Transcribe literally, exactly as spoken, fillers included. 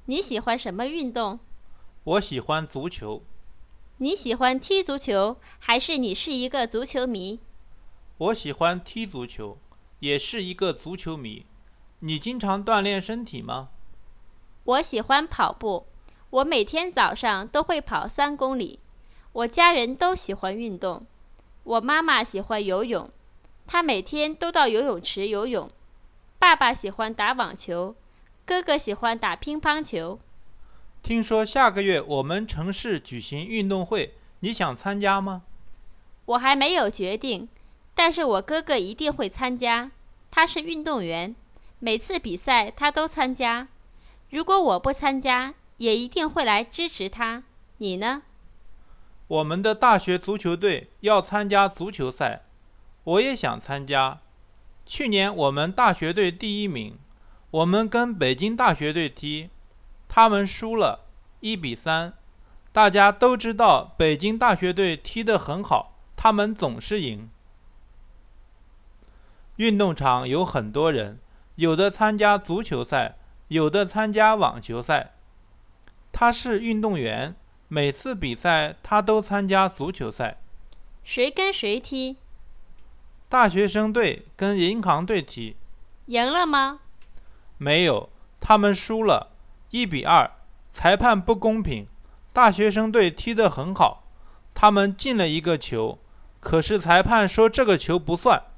你喜欢什么运动？ 我喜欢足球。 你喜欢踢足球，还是你是一个足球迷？ 我喜欢踢足球，也是一个足球迷。你经常锻炼身体吗？ 我喜欢跑步，我每天早上都会跑三公里。我家人都喜欢运动。我妈妈喜欢游泳，她每天都到游泳池游泳。爸爸喜欢打网球，哥哥喜欢打乒乓球。 听说下个月我们城市举行运动会，你想参加吗？ 我还没有决定，但是我哥哥一定会参加。他是运动员，每次比赛他都参加。如果我不参加，也一定会来支持他。你呢？ 我们的大学足球队要参加足球赛，我也想参加。去年我们大学队第一名，我们跟北京大学队踢，他们输了，一比三。大家都知道北京大学队踢得很好，他们总是赢。运动场有很多人，有的参加足球赛，有的参加网球赛。他是运动员，每次比赛他都参加足球赛。 谁跟谁踢？ 大学生队跟银行队踢， 赢了吗？ 没有，他们输了，一比二。裁判不公平，大学生队踢得很好，他们进了一个球，可是裁判说这个球不算。